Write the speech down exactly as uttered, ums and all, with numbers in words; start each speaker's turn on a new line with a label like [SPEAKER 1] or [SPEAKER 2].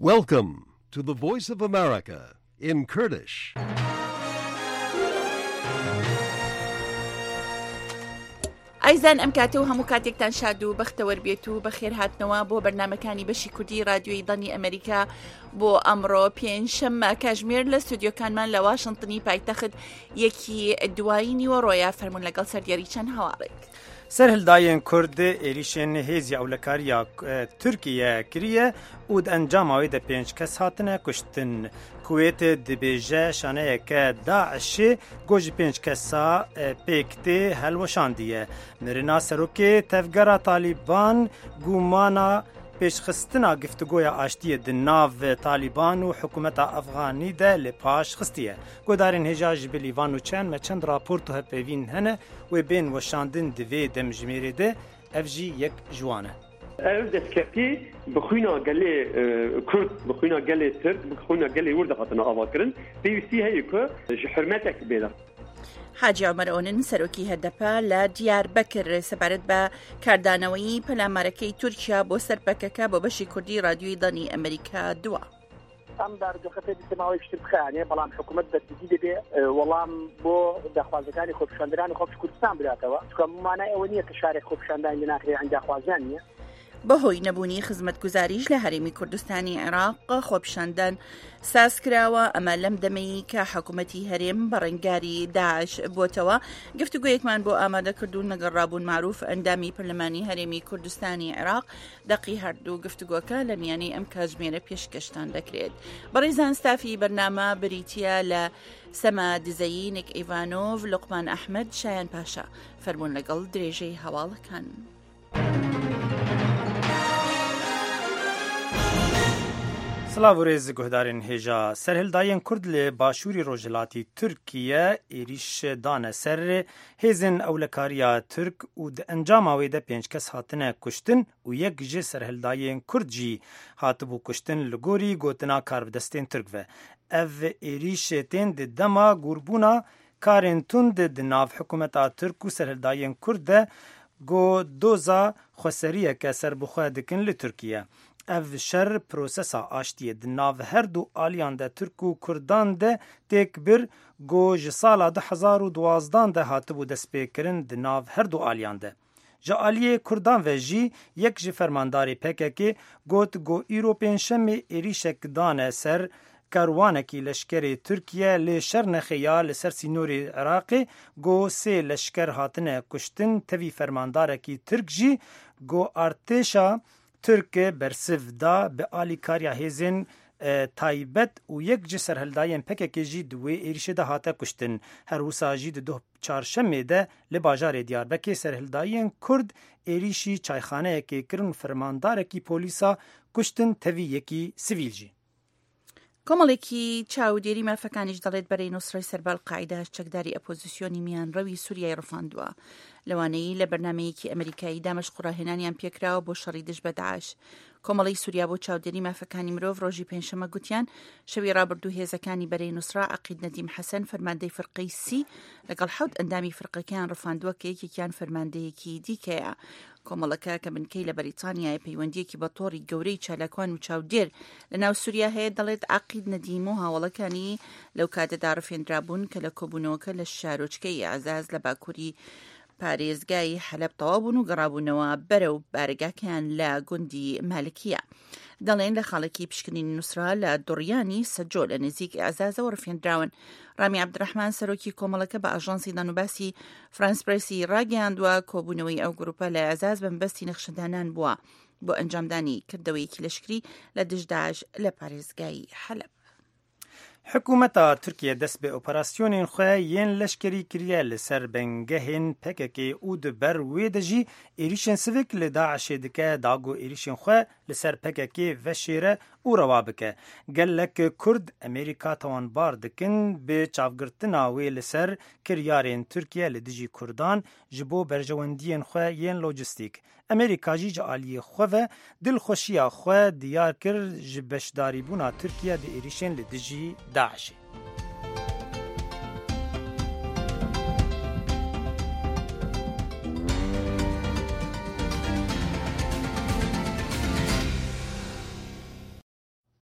[SPEAKER 1] Welcome to the Voice of America in Kurdish.
[SPEAKER 2] ئایزان ئەم کاتە و هەموو کاتێکتان شاد و بەختەوەر بێت و بەخێر هاتنەوە بۆ بەرنامەکانی بەشی کوردی رادیۆی دڵی ئەمریکا بۆ ئەمڕۆ پێنجشەممە کاژمێر لە ستودیۆکانمان لە واشنتنی پایتەخت یەکی دوایی نیوەڕۆیە فەرمون لەگەڵ سەردیاری چەند هەواڵێک.
[SPEAKER 3] سەرهەڵدایەن کورد ێریشên hêzî ewlekariya Tirkiye kiriye û di encamawê de pênc kes hatine kuştin. Kuwêtê dibêje şaneyeke Daişê got ji pênc kesa pêktê helweşandiye. Mirina serokê tevgera Talîban gumana pêşxistina giftugoya aştiyê di nav Talîban û hikûmeta Efganî de li paş xistiye. Guhdarên hêja ji bi Lîvan û Çên me çend raport û hevpêvîn hene wê bên weşandin di vê demjimêrê de ev jî yek ji wan e.
[SPEAKER 4] ev destkeftî bi xwîna gelê Kurd, bi xwîna gelê Tirk, bi xwîna gelê wir de hatine avakirin, pêwîstî heye ku ji hirmetek bêda.
[SPEAKER 2] حاجی عومەرەوەنن سەرۆکی هەدەپە لە دیاربەکر سەبارەت بە کاردانەوەی پەلامارەکەی تورکیا بۆ سەرپەکەکە بۆ بەشی کوردی رادیۆی دڵی ئەمریکا دووە.
[SPEAKER 5] ئەم دارگەخەتە دیسەماوەی شتر بخانێ بەڵام حکوومەت دەستگی دەبێ وەڵام بۆ داخوازەکانی خۆپیشاندنانی خۆپی کوردستان براتەوە چکە مانای ئەوە نییە کە شارێک خۆپیشاندانی ناکرێت هەنگ داخوازیان نییە.
[SPEAKER 2] بەهۆی نەبوونی خزمەتگوزاریش لە هەرێمی کوردستانی عێراق خۆپیشاندان سازکراوە ئەمە لەم دەمەی کە حکوومەتی هەرێم بە ڕەنگاری داعش بۆتەوە. گفتوگویەکمان بۆ ئامادەکردوون لەگەڵ ڕابوون معروف ئەندامی پەرلەمانی هەرێمی کوردستانی عێراق دەقی هەردوو گفتوگۆکە لە میانەی ئەم کاتژمێرە پێشکەشتان دەکرێت. بەڕێزان ستافی بەرنامە بریتیە لە سەما دزەیی نێک ئیڤانۆڤ لوقمان ئەحمەد شایان پاشا فەرمون لەگەڵ درێژەی هەواڵەکان.
[SPEAKER 3] Silav û rêz guhdarên hêja serhildayên Kurd li başûrî Rojhilatî Tirkiye êriş dane ser hêzên ewlekariya Tirk û di encama wê de pênc kes hatine kuştin û yek ji serhildayên Kurd jî hatibû kuştin li gorî gotina karbidestên Tirk ve. Ev êrîşê tên di dema gûrbûna karên tund di nav hikûmeta Tirk û serhildayên Kurd de got doza xweseriyeke serbixwe dikin li Tirkiye. Ev şer prosesa aştiyê di nav her du aliyan de Türk û Kurdan de têk bir got ji sala du hezar û duwazdan de hatibû destpêkirin di nav her du aliyan de. Ji aliyê Kurdan ve jî yek ji fermandarê P K K got got îro pênçemê êrişek dane ser karwanekî leşkerê Tirkiye lê Şernexê ya li ser sînorê Iraqê got sê leşker hatine kuştin tevî fermandarekî Tirk jî got artêşa Türk bersiv da bi alîkariya hêzên taybet û yek ji serhildayên P K K jî di wê êrişê de hate kuştin. Her wisa jî di du çarşemê de li bajarê Diyarbekê serhildayên Kurd êrişî çayxaneyekê kirin fermandarekî polîsa kuştin tevî yekî sivîl jî.
[SPEAKER 2] کۆمەڵێکی چاودێری مافەکانیش دەڵێت بەرەی نوسڕی سەربال قاعدە چەکداری ئەپۆزیسیۆنی میانڕەوی سووریای ڕفاندووە. لەوانەیە لە بەرنامەیەکی ئەمریکایی دامەش قوڕاهێنانیان پێکراوە بۆ شەڕی دژ بە داعش. کۆمەڵی سووریا بۆ چاودێری مافەکانی مرۆڤ ڕۆژی پێنجشەمە گوتیان شەوی ڕابردوو هێزەکانی بەرەی نوسڕا عەقید نەدیم حەسەن فەرماندەی فەرقەی سی لەگەڵ حەوت ئەندامی فەرقەکەیان ڕفاندووە کە یەکێکیان فەرماندەیەکی دیکەیە. کۆمەڵەکە کە بنکەی لە بەریتانیای پەیوەندیەکی بە تۆڕی گەورەی چالاکوان و چاودێر لە ناو سووریا هەیە دەڵێت عەقید نەدیم و هاوڵەکانی لەو کاتەدا ڕفێنرابوون کە لە کۆبوونەوەکە لە شارۆچکەی ئازاز لە باکووری پارێزگای حەلەب تەواو و گەڕابوونەوە بەرەو بارگاکیان لە گوندی مالکیە. دەڵێن لە خاڵێکی پشکنینی نووسرا لە دوڕیانی سەجۆ لە نزیک ئازازەوە ڕفێنراون. ڕامی عەبدوڕەحمان سەرۆکی کۆمەڵەکە بە ئاژانسی دانوباسی فرانس پرێسی ڕاگەیاندووە کۆبوونەوەی ئەو گروپە لە ئازاز بەمبەستی نەخشەدانان بووە بۆ ئەنجامدانی کردەوەیەکی لەشکری لە دژ داعش لە پارێزگای حەلەب.
[SPEAKER 3] حکوومەتا Tirkiye dest bi operasyonên xwe yên leşkerî kiriye li ser bengehên P K K û di ber wê de jî êrişên sivik li Daişê dike dago êrişên xwe li ser P K K veşêre û rewa bike. Gelek Kurd Amerîka tawanbar dikin bi çavgirtina wê li ser kiryarên Tirkiye li dijî Kurdan ji bo berjewendiyên xwe yên lojîstîk. Amerîka jî ji aliyê xwe ve dilxweşiya xwe diyar kir ji beşdarîbûna Tirkiye di êrişên li dijî Daişê.